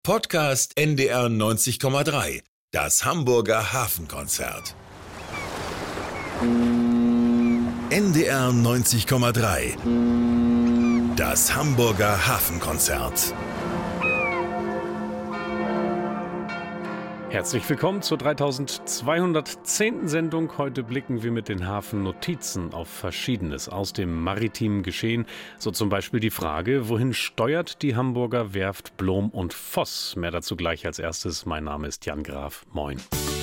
Podcast NDR 90,3. Das Hamburger Hafenkonzert. NDR 90,3. Das Hamburger Hafenkonzert. Herzlich willkommen zur 3210. Sendung. Heute blicken wir mit den Hafennotizen auf Verschiedenes aus dem maritimen Geschehen. So zum Beispiel die Frage, wohin steuert die Hamburger Werft Blohm und Voss? Mehr dazu gleich als erstes. Mein Name ist Jan Graf. Moin.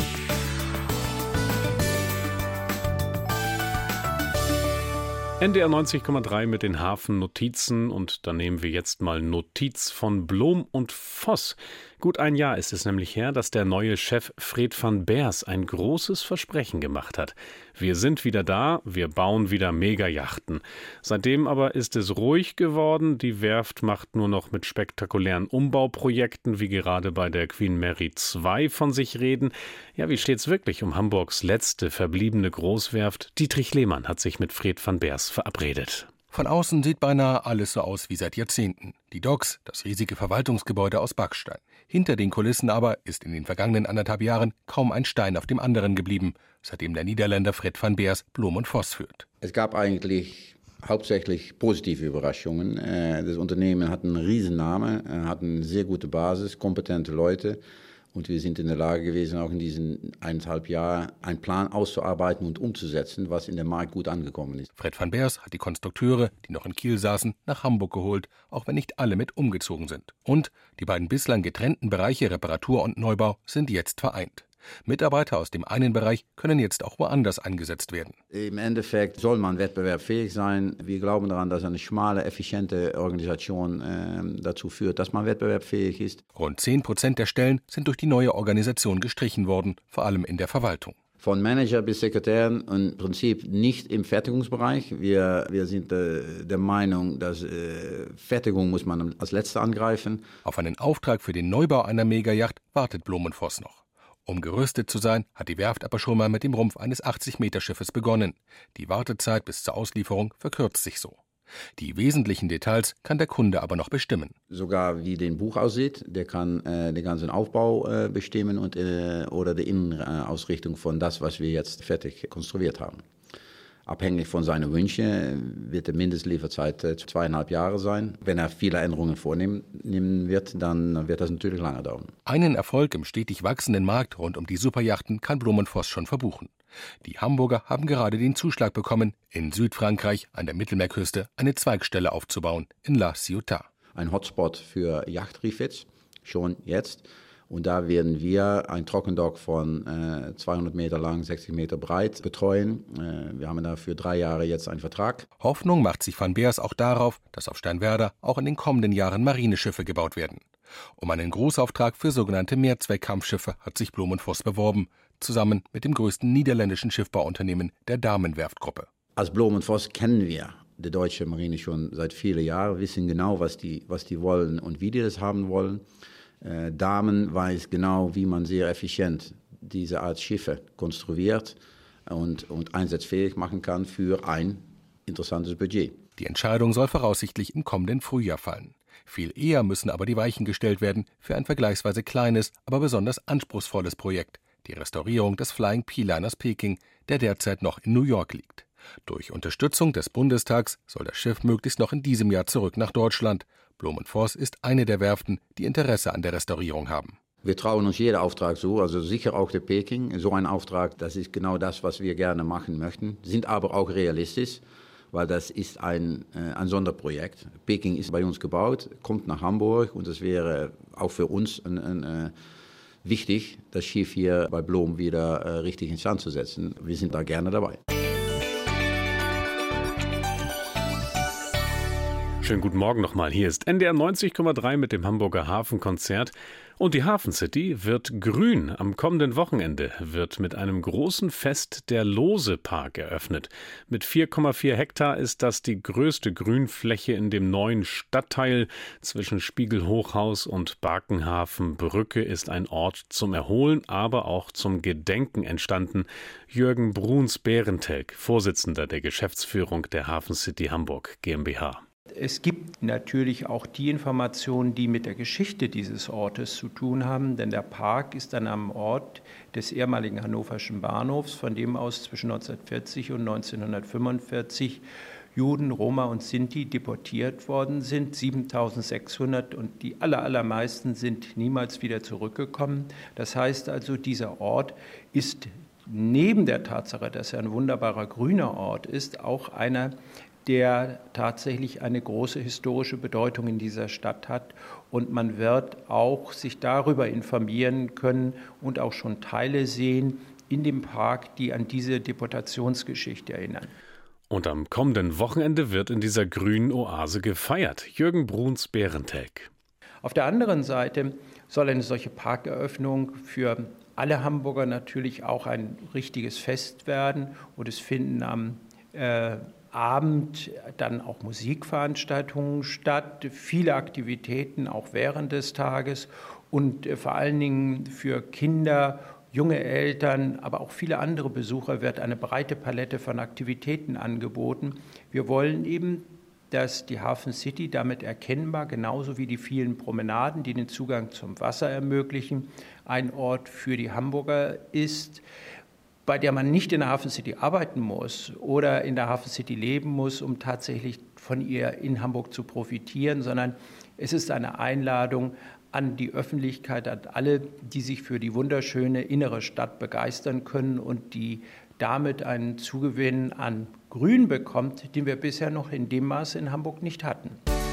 NDR 90,3 mit den Hafennotizen und da nehmen wir jetzt mal Notiz von Blohm und Voss. Gut ein Jahr ist es nämlich her, dass der neue Chef Fred van Beers ein großes Versprechen gemacht hat. Wir sind wieder da, wir bauen wieder Megayachten. Seitdem aber ist es ruhig geworden. Die Werft macht nur noch mit spektakulären Umbauprojekten, wie gerade bei der Queen Mary 2 von sich reden. Ja, wie steht's wirklich um Hamburgs letzte verbliebene Großwerft? Dietrich Lehmann hat sich mit Fred van Beers verabredet. Von außen sieht beinahe alles so aus wie seit Jahrzehnten. Die Docks, das riesige Verwaltungsgebäude aus Backstein. Hinter den Kulissen aber ist in den vergangenen 1,5 Jahren kaum ein Stein auf dem anderen geblieben, seitdem der Niederländer Fred van Beers Blohm und Voss führt. Es gab eigentlich hauptsächlich positive Überraschungen. Das Unternehmen hat einen Riesennamen, hat eine sehr gute Basis, kompetente Leute. Und wir sind in der Lage gewesen, auch in diesen 1,5 Jahren einen Plan auszuarbeiten und umzusetzen, was in der Markt gut angekommen ist. Fred van Beers hat die Konstrukteure, die noch in Kiel saßen, nach Hamburg geholt, auch wenn nicht alle mit umgezogen sind. Und die beiden bislang getrennten Bereiche Reparatur und Neubau sind jetzt vereint. Mitarbeiter aus dem einen Bereich können jetzt auch woanders eingesetzt werden. Im Endeffekt soll man wettbewerbsfähig sein. Wir glauben daran, dass eine schmale, effiziente Organisation dazu führt, dass man wettbewerbsfähig ist. Rund 10% der Stellen sind durch die neue Organisation gestrichen worden, vor allem in der Verwaltung. Von Manager bis Sekretären im Prinzip nicht im Fertigungsbereich. Wir sind der Meinung, dass Fertigung muss man als Letzte angreifen. Auf einen Auftrag für den Neubau einer Megayacht wartet Blohm und Voss noch. Um gerüstet zu sein, hat die Werft aber schon mal mit dem Rumpf eines 80-Meter-Schiffes begonnen. Die Wartezeit bis zur Auslieferung verkürzt sich so. Die wesentlichen Details kann der Kunde aber noch bestimmen. Sogar wie den Buch aussieht, der kann den ganzen Aufbau bestimmen und, oder die Innenausrichtung von das, was wir jetzt fertig konstruiert haben. Abhängig von seinen Wünschen wird die Mindestlieferzeit 2,5 Jahre sein. Wenn er viele Änderungen vornehmen wird, dann wird das natürlich lange dauern. Einen Erfolg im stetig wachsenden Markt rund um die Superjachten kann Blohm und Voss schon verbuchen. Die Hamburger haben gerade den Zuschlag bekommen, in Südfrankreich an der Mittelmeerküste eine Zweigstelle aufzubauen, in La Ciotat. Ein Hotspot für Yachtrefits, schon jetzt. Und da werden wir ein Trockendock von 200 Meter lang, 60 Meter breit betreuen. Wir haben da für 3 Jahre jetzt einen Vertrag. Hoffnung macht sich van Beers auch darauf, dass auf Steinwerder auch in den kommenden Jahren Marineschiffe gebaut werden. Um einen Großauftrag für sogenannte Mehrzweckkampfschiffe hat sich Blohm und Voss beworben, zusammen mit dem größten niederländischen Schiffbauunternehmen der Damen-Werftgruppe. Als Blohm und Voss kennen wir die deutsche Marine schon seit vielen Jahren, wissen genau, was die wollen und wie die das haben wollen. Damen weiß genau, wie man sehr effizient diese Art Schiffe konstruiert und einsatzfähig machen kann für ein interessantes Budget. Die Entscheidung soll voraussichtlich im kommenden Frühjahr fallen. Viel eher müssen aber die Weichen gestellt werden für ein vergleichsweise kleines, aber besonders anspruchsvolles Projekt, die Restaurierung des Flying P-Liners Peking, der derzeit noch in New York liegt. Durch Unterstützung des Bundestags soll das Schiff möglichst noch in diesem Jahr zurück nach Deutschland. Blohm und Voss ist eine der Werften, die Interesse an der Restaurierung haben. Wir trauen uns jeden Auftrag zu, also sicher auch der Peking. So ein Auftrag, das ist genau das, was wir gerne machen möchten, sind aber auch realistisch, weil das ist ein Sonderprojekt. Peking ist bei uns gebaut, kommt nach Hamburg und es wäre auch für uns wichtig, das Schiff hier bei Blohm wieder richtig instand zu setzen. Wir sind da gerne dabei. Schönen guten Morgen nochmal. Hier ist NDR 90,3 mit dem Hamburger Hafenkonzert. Und die Hafencity wird grün. Am kommenden Wochenende wird mit einem großen Fest der Lose-Park eröffnet. Mit 4,4 Hektar ist das die größte Grünfläche in dem neuen Stadtteil. Zwischen Spiegelhochhaus und Barkenhafen-Brücke ist ein Ort zum Erholen, aber auch zum Gedenken entstanden. Jürgen Bruns-Behrentelk, Vorsitzender der Geschäftsführung der Hafencity Hamburg GmbH. Es gibt natürlich auch die Informationen, die mit der Geschichte dieses Ortes zu tun haben, denn der Park ist dann am Ort des ehemaligen hannoverschen Bahnhofs, von dem aus zwischen 1940 und 1945 Juden, Roma und Sinti deportiert worden sind, 7.600, und die allermeisten sind niemals wieder zurückgekommen. Das heißt also, dieser Ort ist neben der Tatsache, dass er ein wunderbarer grüner Ort ist, auch einer, der tatsächlich eine große historische Bedeutung in dieser Stadt hat. Und man wird auch sich darüber informieren können und auch schon Teile sehen in dem Park, die an diese Deportationsgeschichte erinnern. Und am kommenden Wochenende wird in dieser grünen Oase gefeiert. Jürgen Bruns, BärenTag. Auf der anderen Seite soll eine solche Parkeröffnung für alle Hamburger natürlich auch ein richtiges Fest werden. Und es finden am Abend dann auch Musikveranstaltungen statt, viele Aktivitäten auch während des Tages und vor allen Dingen für Kinder, junge Eltern, aber auch viele andere Besucher wird eine breite Palette von Aktivitäten angeboten. Wir wollen eben, dass die Hafen City damit erkennbar, genauso wie die vielen Promenaden, die den Zugang zum Wasser ermöglichen, ein Ort für die Hamburger ist, bei der man nicht in der Hafen City arbeiten muss oder in der Hafen City leben muss, um tatsächlich von ihr in Hamburg zu profitieren, sondern es ist eine Einladung an die Öffentlichkeit, an alle, die sich für die wunderschöne innere Stadt begeistern können und die damit einen Zugewinn an Grün bekommt, den wir bisher noch in dem Maße in Hamburg nicht hatten.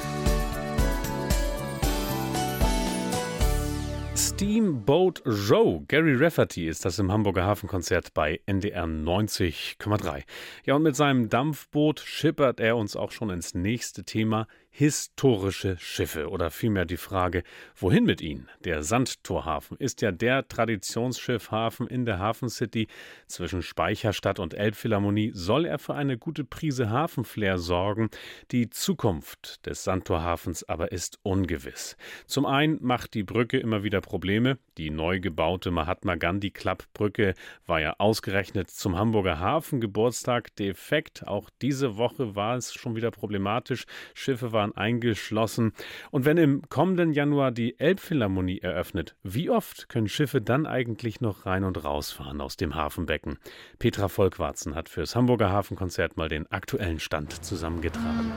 Steamboat Joe, Gary Rafferty ist das im Hamburger Hafenkonzert bei NDR 90,3. Ja, und mit seinem Dampfboot schippert er uns auch schon ins nächste Thema: historische Schiffe. Oder vielmehr die Frage, wohin mit ihnen? Der Sandtorhafen ist ja der Traditionsschiffhafen in der Hafencity. Zwischen Speicherstadt und Elbphilharmonie soll er für eine gute Prise Hafenflair sorgen. Die Zukunft des Sandtorhafens aber ist ungewiss. Zum einen macht die Brücke immer wieder Probleme. Die neu gebaute Mahatma-Gandhi-Klappbrücke war ja ausgerechnet zum Hamburger Hafengeburtstag defekt. Auch diese Woche war es schon wieder problematisch. Schiffe waren eingeschlossen. Und wenn im kommenden Januar die Elbphilharmonie eröffnet, wie oft können Schiffe dann eigentlich noch rein und rausfahren aus dem Hafenbecken? Petra Volkwarzen hat fürs Hamburger Hafenkonzert mal den aktuellen Stand zusammengetragen.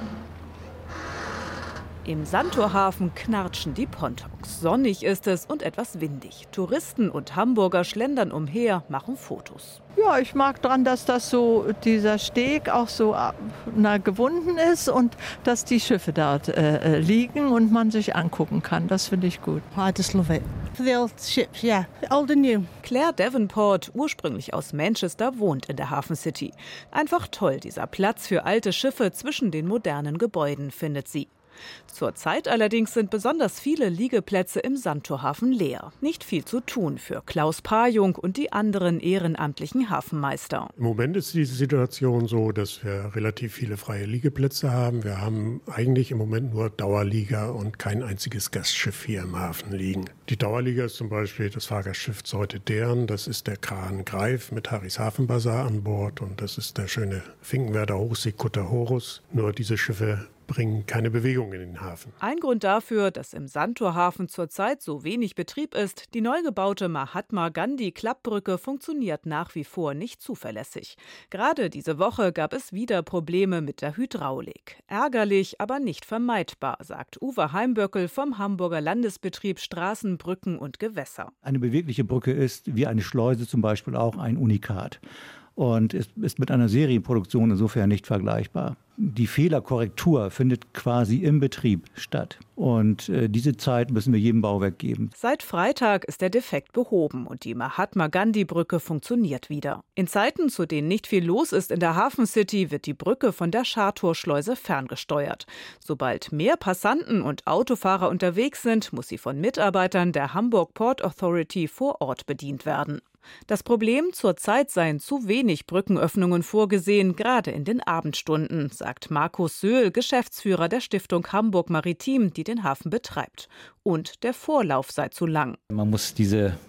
Im Sandtorhafen knarschen die Pontons. Sonnig ist es und etwas windig. Touristen und Hamburger schlendern umher, machen Fotos. Ja, ich mag dran, dass das so, dieser Steg auch so gewunden ist und dass die Schiffe dort liegen und man sich angucken kann. Das finde ich gut. I just love it. The old ships, yeah, old and new. Claire Davenport, ursprünglich aus Manchester, wohnt in der Hafencity. Einfach toll, dieser Platz für alte Schiffe zwischen den modernen Gebäuden, findet sie. Zurzeit allerdings sind besonders viele Liegeplätze im Sandtorhafen leer. Nicht viel zu tun für Klaus Pajung und die anderen ehrenamtlichen Hafenmeister. Im Moment ist die Situation so, dass wir relativ viele freie Liegeplätze haben. Wir haben eigentlich im Moment nur Dauerlieger und kein einziges Gastschiff hier im Hafen liegen. Die Dauerlieger ist zum Beispiel das Fahrgastschiff Zeute Dern. Das ist der Kran Greif mit Harrys Hafenbazar an Bord. Und das ist der schöne Finkenwerder Hochseekutter Horus. Nur diese Schiffe bringen keine Bewegung in den Hafen. Ein Grund dafür, dass im Sandtorhafen zurzeit so wenig Betrieb ist: die neu gebaute Mahatma-Gandhi-Klappbrücke funktioniert nach wie vor nicht zuverlässig. Gerade diese Woche gab es wieder Probleme mit der Hydraulik. Ärgerlich, aber nicht vermeidbar, sagt Uwe Heimböckel vom Hamburger Landesbetrieb Straßen, Brücken und Gewässer. Eine bewegliche Brücke ist, wie eine Schleuse zum Beispiel, auch ein Unikat. Und ist mit einer Serienproduktion insofern nicht vergleichbar. Die Fehlerkorrektur findet quasi im Betrieb statt. Und diese Zeit müssen wir jedem Bauwerk geben. Seit Freitag ist der Defekt behoben und die Mahatma-Gandhi-Brücke funktioniert wieder. In Zeiten, zu denen nicht viel los ist in der Hafencity, wird die Brücke von der Schartorschleuse ferngesteuert. Sobald mehr Passanten und Autofahrer unterwegs sind, muss sie von Mitarbeitern der Hamburg Port Authority vor Ort bedient werden. Das Problem: zurzeit seien zu wenig Brückenöffnungen vorgesehen, gerade in den Abendstunden, sagt Markus Söhl, Geschäftsführer der Stiftung Hamburg Maritim, die den Hafen betreibt. Und der Vorlauf sei zu lang. Man muss diese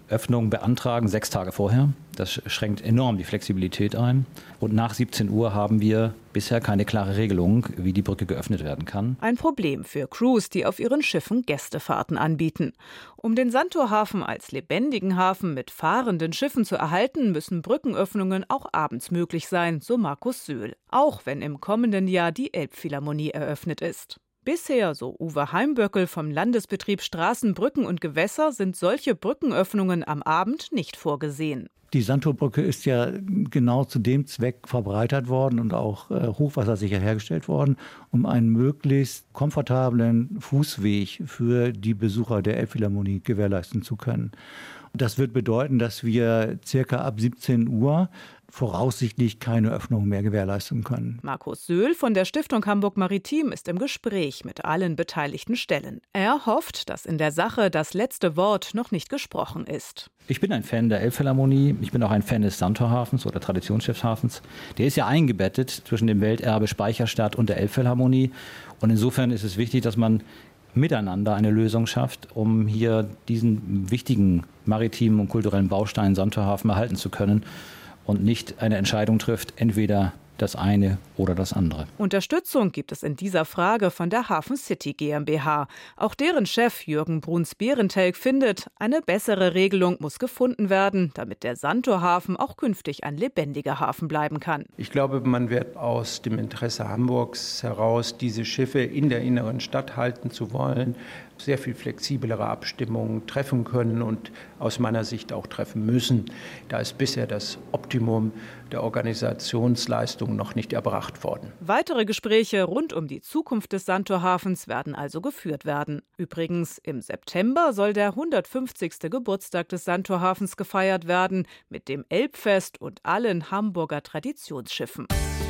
Öffnung beantragen 6 Tage vorher. Das schränkt enorm die Flexibilität ein. Und nach 17 Uhr haben wir bisher keine klare Regelung, wie die Brücke geöffnet werden kann. Ein Problem für Crews, die auf ihren Schiffen Gästefahrten anbieten. Um den Sandtorhafen als lebendigen Hafen mit fahrenden Schiffen zu erhalten, müssen Brückenöffnungen auch abends möglich sein, so Markus Söhl. Auch wenn im kommenden Jahr die Elbphilharmonie eröffnet ist. Bisher, so Uwe Heimböckel vom Landesbetrieb Straßen, Brücken und Gewässer, sind solche Brückenöffnungen am Abend nicht vorgesehen. Die Sandtorbrücke ist ja genau zu dem Zweck verbreitert worden und auch hochwassersicher hergestellt worden, um einen möglichst komfortablen Fußweg für die Besucher der Elbphilharmonie gewährleisten zu können. Das wird bedeuten, dass wir circa ab 17 Uhr voraussichtlich keine Öffnung mehr gewährleisten können. Markus Söhl von der Stiftung Hamburg Maritim ist im Gespräch mit allen beteiligten Stellen. Er hofft, dass in der Sache das letzte Wort noch nicht gesprochen ist. Ich bin ein Fan der Elbphilharmonie. Ich bin auch ein Fan des Sandtorhafens oder Traditionsschiffshafens. Der ist ja eingebettet zwischen dem Welterbe Speicherstadt und der Elbphilharmonie. Und insofern ist es wichtig, dass man miteinander eine Lösung schafft, um hier diesen wichtigen maritimen und kulturellen Baustein Sandtorhafen erhalten zu können und nicht eine Entscheidung trifft, entweder das eine oder das andere. Unterstützung gibt es in dieser Frage von der Hafen City GmbH. Auch deren Chef Jürgen Bruns-Behrentelk findet, eine bessere Regelung muss gefunden werden, damit der Sandtorhafen auch künftig ein lebendiger Hafen bleiben kann. Ich glaube, man wird aus dem Interesse Hamburgs heraus, diese Schiffe in der inneren Stadt halten zu wollen, sehr viel flexiblere Abstimmungen treffen können und aus meiner Sicht auch treffen müssen. Da ist bisher das Optimum der Organisationsleistung noch nicht erbracht worden. Weitere Gespräche rund um die Zukunft des Sandtorhafens werden also geführt werden. Übrigens, im September soll der 150. Geburtstag des Sandtorhafens gefeiert werden, mit dem Elbfest und allen Hamburger Traditionsschiffen.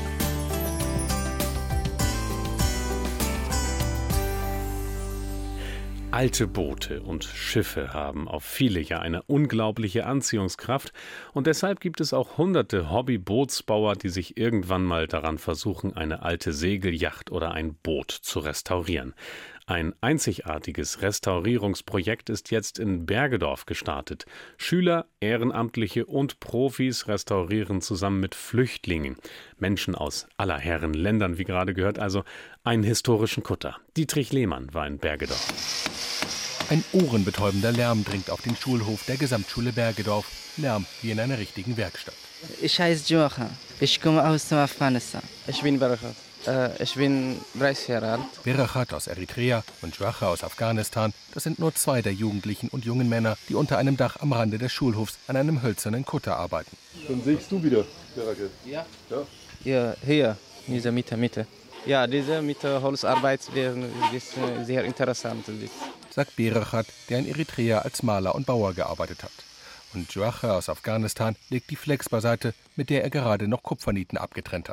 Alte Boote und Schiffe haben auf viele ja eine unglaubliche Anziehungskraft und deshalb gibt es auch hunderte Hobby-Bootsbauer, die sich irgendwann mal daran versuchen, eine alte Segelyacht oder ein Boot zu restaurieren. Ein einzigartiges Restaurierungsprojekt ist jetzt in Bergedorf gestartet. Schüler, Ehrenamtliche und Profis restaurieren zusammen mit Flüchtlingen, Menschen aus aller Herren Ländern, wie gerade gehört, also einen historischen Kutter. Dietrich Lehmann war in Bergedorf. Ein ohrenbetäubender Lärm dringt auf den Schulhof der Gesamtschule Bergedorf. Lärm wie in einer richtigen Werkstatt. Ich heiße Joachim. Ich komme aus Afghanistan. Ich bin Berachat. Ich bin 30 Jahre alt. Berachat aus Eritrea und Joachim aus Afghanistan, das sind nur 2 der Jugendlichen und jungen Männer, die unter einem Dach am Rande des Schulhofs an einem hölzernen Kutter arbeiten. Dann sägst du wieder, Berachat? Ja, hier, in dieser Mitte. Ja, diese mit Holzarbeit ist sehr interessant, sagt Berachat, der in Eritrea als Maler und Bauer gearbeitet hat. Und Joachim aus Afghanistan legt die Flex beiseite, mit der er gerade noch Kupfernieten abgetrennt hat.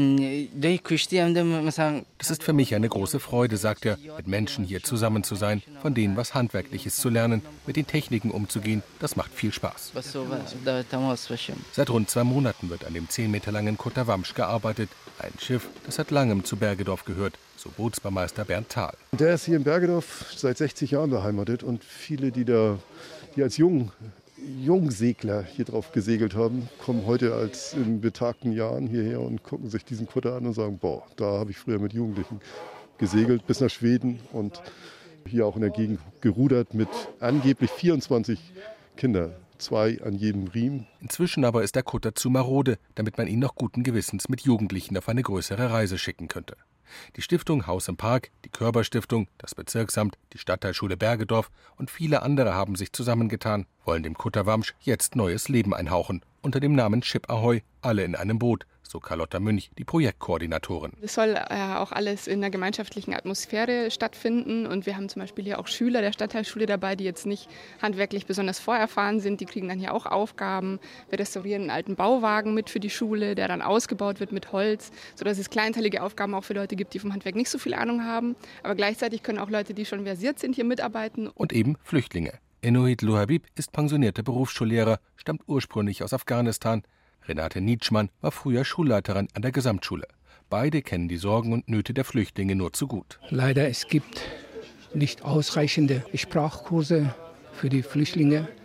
Das ist für mich eine große Freude, sagt er, mit Menschen hier zusammen zu sein, von denen was Handwerkliches zu lernen, mit den Techniken umzugehen, das macht viel Spaß. Seit rund 2 Monaten wird an dem 10 Meter langen Kutter Wamsch gearbeitet, ein Schiff, das seit langem zu Bergedorf gehört, so Bootsbaumeister Bernd Thal. Der ist hier in Bergedorf seit 60 Jahren beheimatet und viele, die als Jungsegler hier drauf gesegelt haben, kommen heute als in betagten Jahren hierher und gucken sich diesen Kutter an und sagen, boah, da habe ich früher mit Jugendlichen gesegelt bis nach Schweden und hier auch in der Gegend gerudert mit angeblich 24 Kindern, 2 an jedem Riemen. Inzwischen aber ist der Kutter zu marode, damit man ihn noch guten Gewissens mit Jugendlichen auf eine größere Reise schicken könnte. Die Stiftung Haus im Park, die Körber-Stiftung, das Bezirksamt, die Stadtteilschule Bergedorf und viele andere haben sich zusammengetan, wollen dem Kutter Wamsch jetzt neues Leben einhauchen. Unter dem Namen Ship Ahoy, alle in einem Boot, so Carlotta Münch, die Projektkoordinatorin. Es soll auch alles in einer gemeinschaftlichen Atmosphäre stattfinden und wir haben zum Beispiel hier auch Schüler der Stadtteilschule dabei, die jetzt nicht handwerklich besonders vorerfahren sind, die kriegen dann hier auch Aufgaben. Wir restaurieren einen alten Bauwagen mit für die Schule, der dann ausgebaut wird mit Holz, sodass es kleinteilige Aufgaben auch für Leute gibt, die vom Handwerk nicht so viel Ahnung haben, aber gleichzeitig können auch Leute, die schon versiert sind, hier mitarbeiten. Und eben Flüchtlinge. Enohit Louhabib ist pensionierter Berufsschullehrer, stammt ursprünglich aus Afghanistan. Renate Nietschmann war früher Schulleiterin an der Gesamtschule. Beide kennen die Sorgen und Nöte der Flüchtlinge nur zu gut. Leider, es gibt nicht ausreichende Sprachkurse für die Flüchtlinge.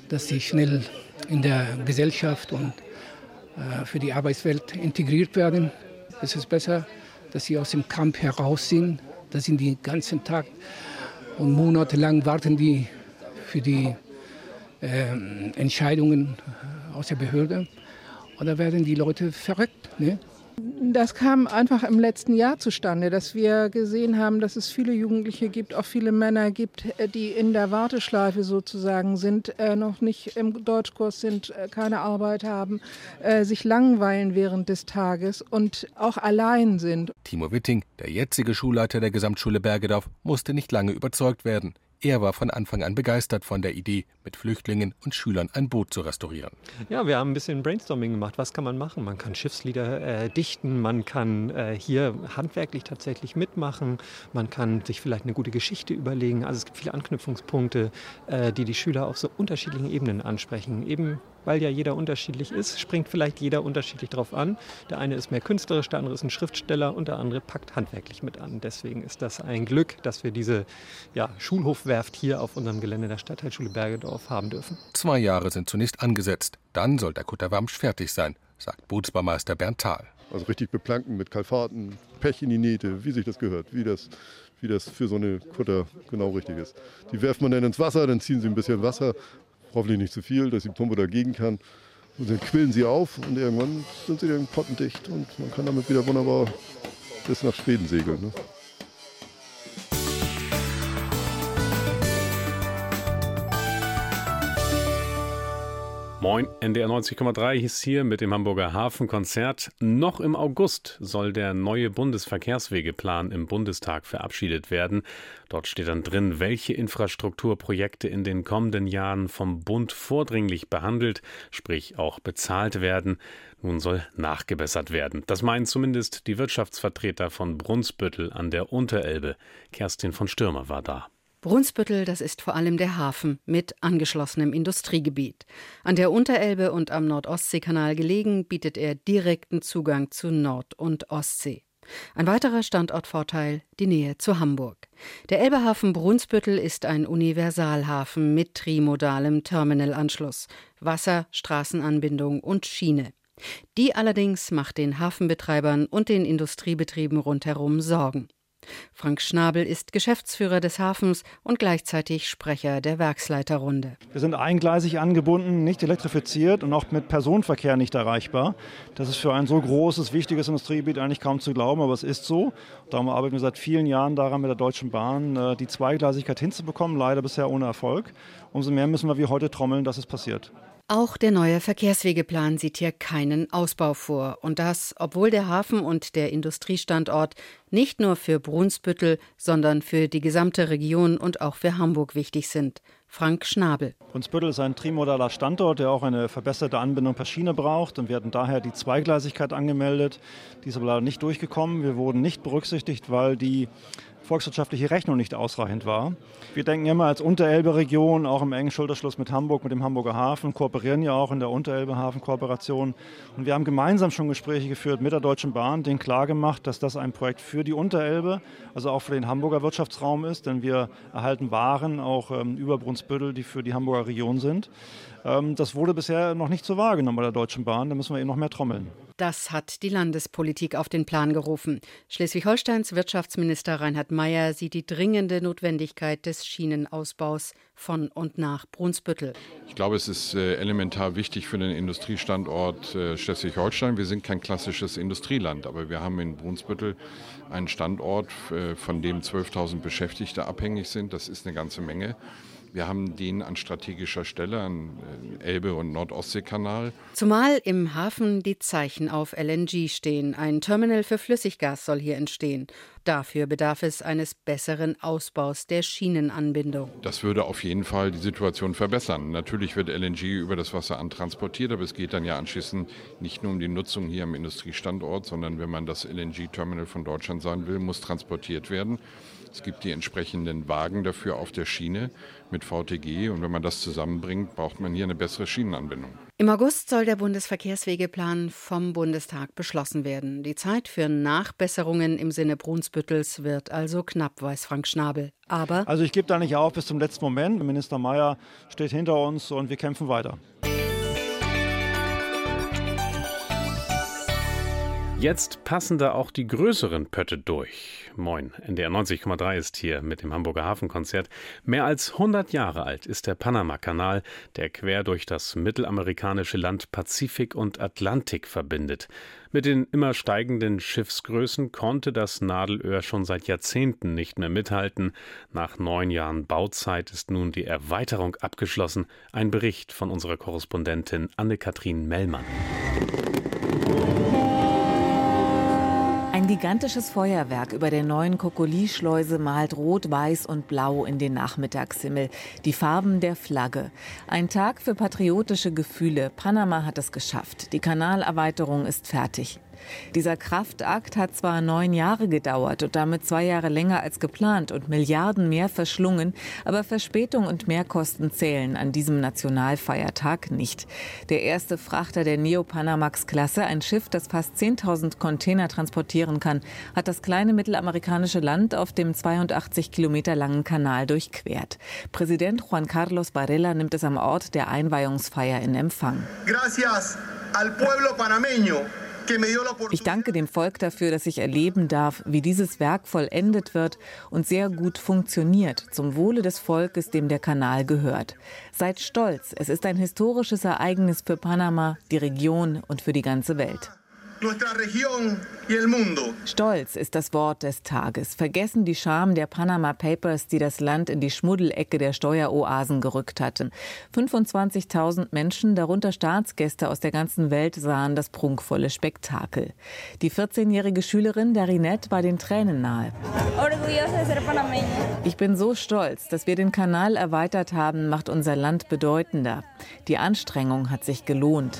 dass sie schnell in der Gesellschaft und für die Arbeitswelt integriert werden. Es ist besser, dass sie aus dem Camp heraus sind. Da sind die ganzen Tag und monatelang warten die für die Entscheidungen aus der Behörde. Und da werden die Leute verrückt. Ne? Das kam einfach im letzten Jahr zustande, dass wir gesehen haben, dass es viele Jugendliche gibt, auch viele Männer gibt, die in der Warteschleife sozusagen sind, noch nicht im Deutschkurs sind, keine Arbeit haben, sich langweilen während des Tages und auch allein sind. Timo Witting, der jetzige Schulleiter der Gesamtschule Bergedorf, musste nicht lange überzeugt werden. Er war von Anfang an begeistert von der Idee, mit Flüchtlingen und Schülern ein Boot zu restaurieren. Ja, wir haben ein bisschen Brainstorming gemacht. Was kann man machen? Man kann Schiffslieder dichten, man kann hier handwerklich tatsächlich mitmachen, man kann sich vielleicht eine gute Geschichte überlegen. Also es gibt viele Anknüpfungspunkte, die Schüler auf so unterschiedlichen Ebenen ansprechen. Eben weil ja jeder unterschiedlich ist, springt vielleicht jeder unterschiedlich drauf an. Der eine ist mehr künstlerisch, der andere ist ein Schriftsteller und der andere packt handwerklich mit an. Deswegen ist das ein Glück, dass wir diese Schulhofwerft hier auf unserem Gelände der Stadtteilschule Bergedorf haben dürfen. 2 Jahre sind zunächst angesetzt. Dann soll der Kutter Wamsch fertig sein, sagt Bootsbaumeister Bernd Thal. Also richtig beplanken mit Kalfaten, Pech in die Nähte, wie sich das gehört, wie das für so eine Kutter genau richtig ist. Die werft man dann ins Wasser, dann ziehen sie ein bisschen Wasser, hoffentlich nicht zu viel, dass die Pumpe dagegen kann. Und dann quillen sie auf und irgendwann sind sie dann pottendicht und man kann damit wieder wunderbar bis nach Schweden segeln. Ne? Moin, NDR 90,3 ist hier mit dem Hamburger Hafenkonzert. Noch im August soll der neue Bundesverkehrswegeplan im Bundestag verabschiedet werden. Dort steht dann drin, welche Infrastrukturprojekte in den kommenden Jahren vom Bund vordringlich behandelt, sprich auch bezahlt werden. Nun soll nachgebessert werden. Das meinen zumindest die Wirtschaftsvertreter von Brunsbüttel an der Unterelbe. Kerstin von Stürmer war da. Brunsbüttel, das ist vor allem der Hafen mit angeschlossenem Industriegebiet. An der Unterelbe und am Nord-Ostsee-Kanal gelegen, bietet er direkten Zugang zu Nord- und Ostsee. Ein weiterer Standortvorteil, die Nähe zu Hamburg. Der Elbehafen Brunsbüttel ist ein Universalhafen mit trimodalem Terminalanschluss, Wasser, Straßenanbindung und Schiene. Die allerdings macht den Hafenbetreibern und den Industriebetrieben rundherum Sorgen. Frank Schnabel ist Geschäftsführer des Hafens und gleichzeitig Sprecher der Werksleiterrunde. Wir sind eingleisig angebunden, nicht elektrifiziert und auch mit Personenverkehr nicht erreichbar. Das ist für ein so großes, wichtiges Industriegebiet eigentlich kaum zu glauben, aber es ist so. Darum arbeiten wir seit vielen Jahren daran, mit der Deutschen Bahn die Zweigleisigkeit hinzubekommen, leider bisher ohne Erfolg. Umso mehr müssen wir wie heute trommeln, dass es passiert. Auch der neue Verkehrswegeplan sieht hier keinen Ausbau vor. Und das, obwohl der Hafen und der Industriestandort nicht nur für Brunsbüttel, sondern für die gesamte Region und auch für Hamburg wichtig sind. Frank Schnabel. Brunsbüttel ist ein trimodaler Standort, der auch eine verbesserte Anbindung per Schiene braucht. Und wir hatten daher die Zweigleisigkeit angemeldet. Die ist aber leider nicht durchgekommen. Wir wurden nicht berücksichtigt, weil die volkswirtschaftliche Rechnung nicht ausreichend war. Wir denken immer als Unterelbe-Region, auch im engen Schulterschluss mit Hamburg, mit dem Hamburger Hafen, kooperieren ja auch in der Unterelbe-Hafen-Kooperation. Und wir haben gemeinsam schon Gespräche geführt mit der Deutschen Bahn, denen klargemacht, dass das ein Projekt für die Unterelbe, also auch für den Hamburger Wirtschaftsraum ist, denn wir erhalten Waren auch über Brunsbüttel, die für die Hamburger Region sind. Das wurde bisher noch nicht so wahrgenommen bei der Deutschen Bahn, da müssen wir eben noch mehr trommeln. Das hat die Landespolitik auf den Plan gerufen. Schleswig-Holsteins Wirtschaftsminister Reinhard Mayer sieht die dringende Notwendigkeit des Schienenausbaus von und nach Brunsbüttel. Ich glaube, es ist elementar wichtig für den Industriestandort Schleswig-Holstein. Wir sind kein klassisches Industrieland, aber wir haben in Brunsbüttel einen Standort, von dem 12.000 Beschäftigte abhängig sind. Das ist eine ganze Menge. Wir haben den an strategischer Stelle, an Elbe- und Nord-Ostsee-Kanal. Zumal im Hafen die Zeichen auf LNG stehen. Ein Terminal für Flüssiggas soll hier entstehen. Dafür bedarf es eines besseren Ausbaus der Schienenanbindung. Das würde auf jeden Fall die Situation verbessern. Natürlich wird LNG über das Wasser antransportiert, aber es geht dann ja anschließend nicht nur um die Nutzung hier am Industriestandort, sondern wenn man das LNG-Terminal von Deutschland sein will, muss transportiert werden. Es gibt die entsprechenden Wagen dafür auf der Schiene mit VTG. Und wenn man das zusammenbringt, braucht man hier eine bessere Schienenanbindung. Im August soll der Bundesverkehrswegeplan vom Bundestag beschlossen werden. Die Zeit für Nachbesserungen im Sinne Brunsbüttels wird also knapp, weiß Frank Schnabel. Aber also ich gebe da nicht auf bis zum letzten Moment. Minister Mayer steht hinter uns und wir kämpfen weiter. Jetzt passen da auch die größeren Pötte durch. Moin, NDR 90,3 ist hier mit dem Hamburger Hafenkonzert. Mehr als 100 Jahre alt ist der Panama-Kanal, der quer durch das mittelamerikanische Land Pazifik und Atlantik verbindet. Mit den immer steigenden Schiffsgrößen konnte das Nadelöhr schon seit Jahrzehnten nicht mehr mithalten. Nach 9 Jahren Bauzeit ist nun die Erweiterung abgeschlossen. Ein Bericht von unserer Korrespondentin Anne-Kathrin Mellmann. Ein gigantisches Feuerwerk über der neuen Kokoli-Schleuse malt Rot, Weiß und Blau in den Nachmittagshimmel. Die Farben der Flagge. Ein Tag für patriotische Gefühle. Panama hat es geschafft. Die Kanalerweiterung ist fertig. Dieser Kraftakt hat zwar 9 Jahre gedauert und damit 2 Jahre länger als geplant und Milliarden mehr verschlungen, aber Verspätung und Mehrkosten zählen an diesem Nationalfeiertag nicht. Der erste Frachter der Neo-Panamax-Klasse, ein Schiff, das fast 10.000 Container transportieren kann, hat das kleine mittelamerikanische Land auf dem 82 Kilometer langen Kanal durchquert. Präsident Juan Carlos Varela nimmt es am Ort der Einweihungsfeier in Empfang. Gracias al pueblo panameño. Ich danke dem Volk dafür, dass ich erleben darf, wie dieses Werk vollendet wird und sehr gut funktioniert, zum Wohle des Volkes, dem der Kanal gehört. Seid stolz, es ist ein historisches Ereignis für Panama, die Region und für die ganze Welt. Stolz ist das Wort des Tages. Vergessen die Scham der Panama Papers, die das Land in die Schmuddelecke der Steueroasen gerückt hatten. 25.000 Menschen, darunter Staatsgäste aus der ganzen Welt, sahen das prunkvolle Spektakel. Die 14-jährige Schülerin Darinette war den Tränen nahe. Ich bin so stolz, dass wir den Kanal erweitert haben, macht unser Land bedeutender. Die Anstrengung hat sich gelohnt.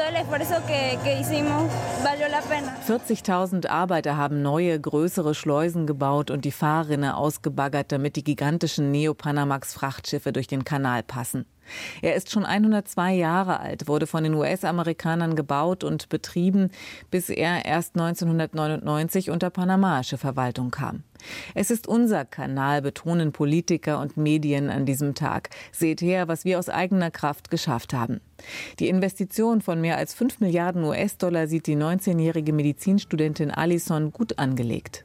40.000 Arbeiter haben neue, größere Schleusen gebaut und die Fahrrinne ausgebaggert, damit die gigantischen Neo-Panamax-Frachtschiffe durch den Kanal passen. Er ist schon 102 Jahre alt, wurde von den US-Amerikanern gebaut und betrieben, bis er erst 1999 unter panamaische Verwaltung kam. Es ist unser Kanal, betonen Politiker und Medien an diesem Tag. Seht her, was wir aus eigener Kraft geschafft haben. Die Investition von mehr als 5 Milliarden US-Dollar sieht die 19-jährige Medizinstudentin Alison gut angelegt.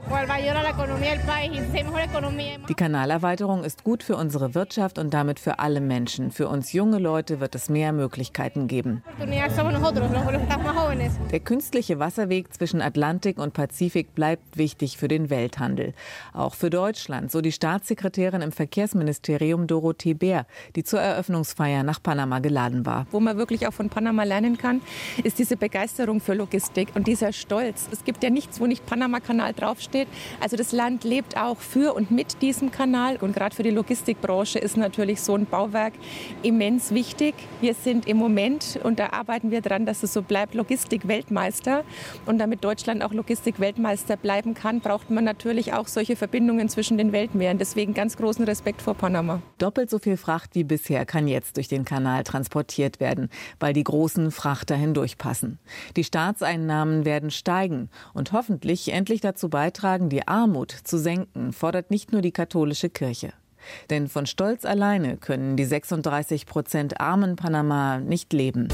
Die Kanalerweiterung ist gut für unsere Wirtschaft und damit für alle Menschen. Für uns junge Leute wird es mehr Möglichkeiten geben. Der künstliche Wasserweg zwischen Atlantik und Pazifik bleibt wichtig für den Welthandel. Auch für Deutschland, so die Staatssekretärin im Verkehrsministerium Dorothee Bär, die zur Eröffnungsfeier nach Panama geladen war. Wo man wirklich auch von Panama lernen kann, ist diese Begeisterung für Logistik und dieser Stolz. Es gibt ja nichts, wo nicht Panama-Kanal draufsteht. Also das Land lebt auch für und mit diesem Kanal. Und gerade für die Logistikbranche ist natürlich so ein Bauwerk immens wichtig. Wir sind im Moment, und da arbeiten wir dran, dass es so bleibt, Logistik-Weltmeister. Und damit Deutschland auch Logistik-Weltmeister bleiben kann, braucht man natürlich auch solche Verbindungen zwischen den Weltmeeren. Deswegen ganz großen Respekt vor Panama. Doppelt so viel Fracht wie bisher kann jetzt durch den Kanal transportiert werden, weil die großen Frachter hindurchpassen. Die Staatseinnahmen werden steigen und hoffentlich endlich dazu beitragen, die Armut zu senken, fordert nicht nur die katholische Kirche. Denn von Stolz alleine können die 36% armen Panama nicht leben.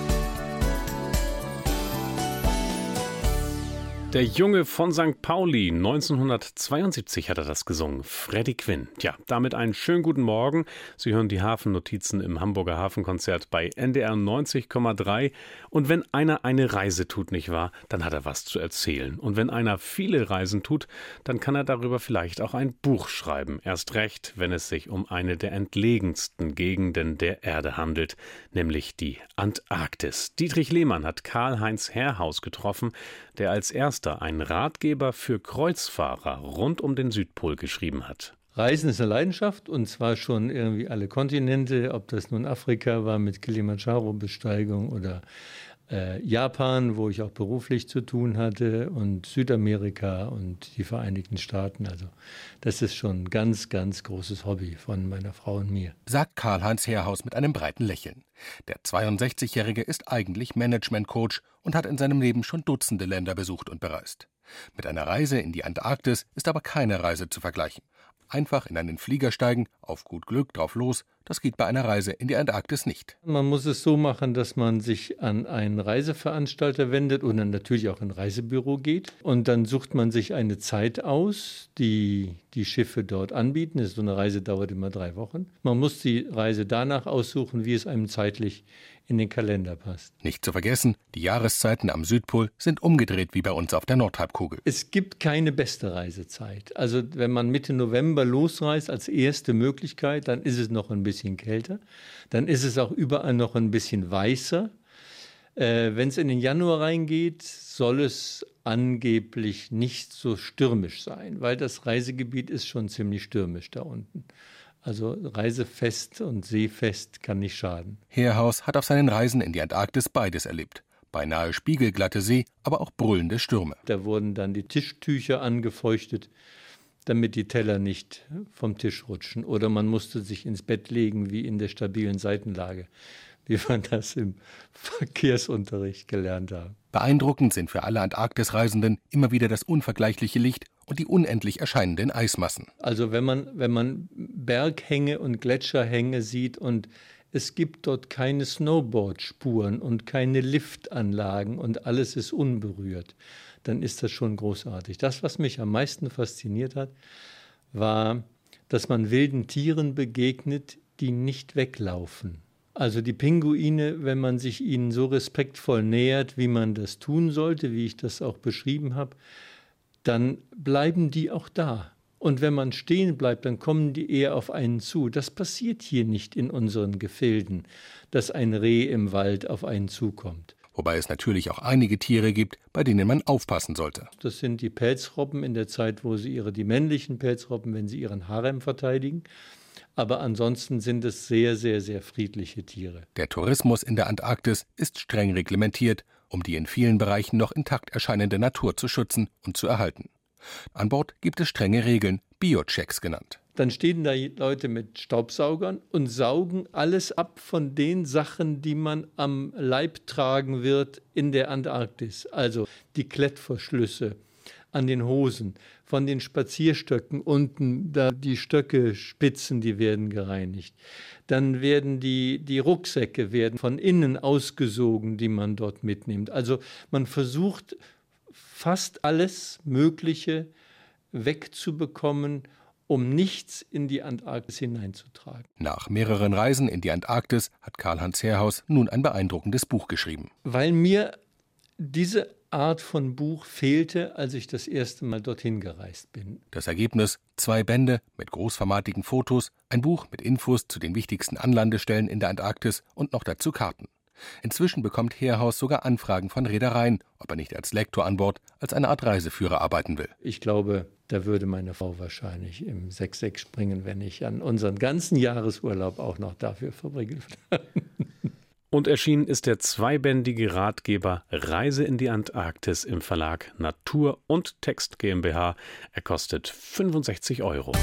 Der Junge von St. Pauli, 1972 hat er das gesungen, Freddie Quinn. Ja, damit einen schönen guten Morgen. Sie hören die Hafennotizen im Hamburger Hafenkonzert bei NDR 90,3. Und wenn einer eine Reise tut, nicht wahr, dann hat er was zu erzählen. Und wenn einer viele Reisen tut, dann kann er darüber vielleicht auch ein Buch schreiben. Erst recht, wenn es sich um eine der entlegensten Gegenden der Erde handelt, nämlich die Antarktis. Dietrich Lehmann hat Karl-Heinz Herrhaus getroffen, der als erster einen Ratgeber für Kreuzfahrer rund um den Südpol geschrieben hat. Reisen ist eine Leidenschaft und zwar schon irgendwie alle Kontinente, ob das nun Afrika war mit Kilimanjaro-Besteigung oder Japan, wo ich auch beruflich zu tun hatte, und Südamerika und die Vereinigten Staaten. Also das ist schon ein ganz, ganz großes Hobby von meiner Frau und mir. Sagt Karl-Heinz Herrhaus mit einem breiten Lächeln. Der 62-Jährige ist eigentlich Management-Coach und hat in seinem Leben schon Dutzende Länder besucht und bereist. Mit einer Reise in die Antarktis ist aber keine Reise zu vergleichen. Einfach in einen Flieger steigen, auf gut Glück drauf los, das geht bei einer Reise in die Antarktis nicht. Man muss es so machen, dass man sich an einen Reiseveranstalter wendet und dann natürlich auch in ein Reisebüro geht. Und dann sucht man sich eine Zeit aus, die die Schiffe dort anbieten. So eine Reise dauert immer 3 Wochen. Man muss die Reise danach aussuchen, wie es einem zeitlich in den Kalender passt. Nicht zu vergessen, die Jahreszeiten am Südpol sind umgedreht wie bei uns auf der Nordhalbkugel. Es gibt keine beste Reisezeit. Also wenn man Mitte November losreist als erste Möglichkeit, dann ist es noch ein bisschen kälter. Dann ist es auch überall noch ein bisschen weißer. Wenn es in den Januar reingeht, soll es angeblich nicht so stürmisch sein, weil das Reisegebiet ist schon ziemlich stürmisch da unten. Also reisefest und seefest kann nicht schaden. Herrhaus hat auf seinen Reisen in die Antarktis beides erlebt. Beinahe spiegelglatte See, aber auch brüllende Stürme. Da wurden dann die Tischtücher angefeuchtet, damit die Teller nicht vom Tisch rutschen. Oder man musste sich ins Bett legen wie in der stabilen Seitenlage, wie wir das im Verkehrsunterricht gelernt haben. Beeindruckend sind für alle Antarktisreisenden immer wieder das unvergleichliche Licht und die unendlich erscheinenden Eismassen. Also wenn man Berghänge und Gletscherhänge sieht und es gibt dort keine Snowboardspuren und keine Liftanlagen und alles ist unberührt, dann ist das schon großartig. Das, was mich am meisten fasziniert hat, war, dass man wilden Tieren begegnet, die nicht weglaufen. Also die Pinguine, wenn man sich ihnen so respektvoll nähert, wie man das tun sollte, wie ich das auch beschrieben habe, dann bleiben die auch da. Und wenn man stehen bleibt, dann kommen die eher auf einen zu. Das passiert hier nicht in unseren Gefilden, dass ein Reh im Wald auf einen zukommt. Wobei es natürlich auch einige Tiere gibt, bei denen man aufpassen sollte. Das sind die Pelzrobben in der Zeit, wo sie die männlichen Pelzrobben, wenn sie ihren Harem verteidigen. Aber ansonsten sind es sehr, sehr, sehr friedliche Tiere. Der Tourismus in der Antarktis ist streng reglementiert, um die in vielen Bereichen noch intakt erscheinende Natur zu schützen und zu erhalten. An Bord gibt es strenge Regeln, Biochecks genannt. Dann stehen da Leute mit Staubsaugern und saugen alles ab von den Sachen, die man am Leib tragen wird in der Antarktis. Also die Klettverschlüsse an den Hosen, von den Spazierstöcken unten, da die Stöcke spitzen, die werden gereinigt. Dann werden die Rucksäcke werden von innen ausgesogen, die man dort mitnimmt. Also man versucht fast alles Mögliche wegzubekommen, um nichts in die Antarktis hineinzutragen. Nach mehreren Reisen in die Antarktis hat Karl-Heinz Herrhaus nun ein beeindruckendes Buch geschrieben. Weil mir diese Art von Buch fehlte, als ich das erste Mal dorthin gereist bin. Das Ergebnis: 2 Bände mit großformatigen Fotos, ein Buch mit Infos zu den wichtigsten Anlandestellen in der Antarktis und noch dazu Karten. Inzwischen bekommt Herrhaus sogar Anfragen von Reedereien, ob er nicht als Lektor an Bord als eine Art Reiseführer arbeiten will. Ich glaube, da würde meine Frau wahrscheinlich im Sechseck springen, wenn ich an unseren ganzen Jahresurlaub auch noch dafür verbringen würde. Und erschienen ist der 2-bändige Ratgeber Reise in die Antarktis im Verlag Natur und Text GmbH. Er kostet 65 €.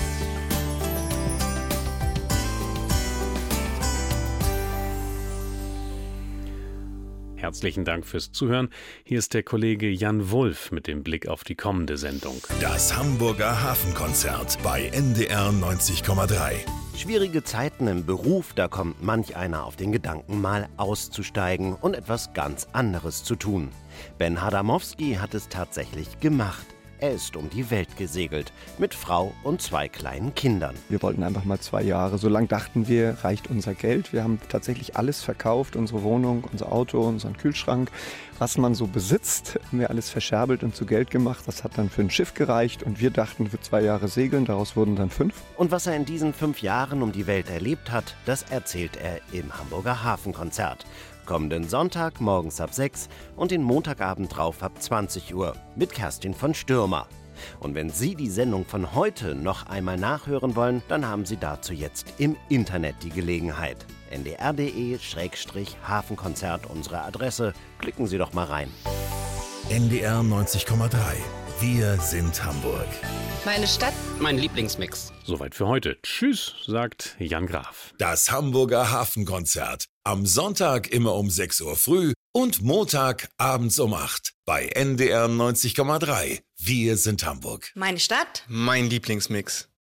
Herzlichen Dank fürs Zuhören. Hier ist der Kollege Jan Wulff mit dem Blick auf die kommende Sendung. Das Hamburger Hafenkonzert bei NDR 90,3. Schwierige Zeiten im Beruf, da kommt manch einer auf den Gedanken, mal auszusteigen und etwas ganz anderes zu tun. Ben Hadamowski hat es tatsächlich gemacht. Er ist um die Welt gesegelt, mit Frau und 2 kleinen Kindern. Wir wollten einfach mal 2 Jahre. So lange dachten wir, reicht unser Geld. Wir haben tatsächlich alles verkauft, unsere Wohnung, unser Auto, unseren Kühlschrank. Was man so besitzt, haben wir alles verscherbelt und zu Geld gemacht. Das hat dann für ein Schiff gereicht und wir dachten für 2 Jahre segeln, daraus wurden dann 5. Und was er in diesen 5 Jahren um die Welt erlebt hat, das erzählt er im Hamburger Hafenkonzert. Kommenden Sonntag morgens ab 6 und den Montagabend drauf ab 20 Uhr mit Kerstin von Stürmer. Und wenn Sie die Sendung von heute noch einmal nachhören wollen, dann haben Sie dazu jetzt im Internet die Gelegenheit. ndr.de/Hafenkonzert unsere Adresse. Klicken Sie doch mal rein. NDR 90,3. Wir sind Hamburg. Meine Stadt, mein Lieblingsmix. Soweit für heute. Tschüss, sagt Jan Graf. Das Hamburger Hafenkonzert. Am Sonntag immer um 6 Uhr früh und Montag abends um 8 bei NDR 90,3. Wir sind Hamburg. Meine Stadt, mein Lieblingsmix.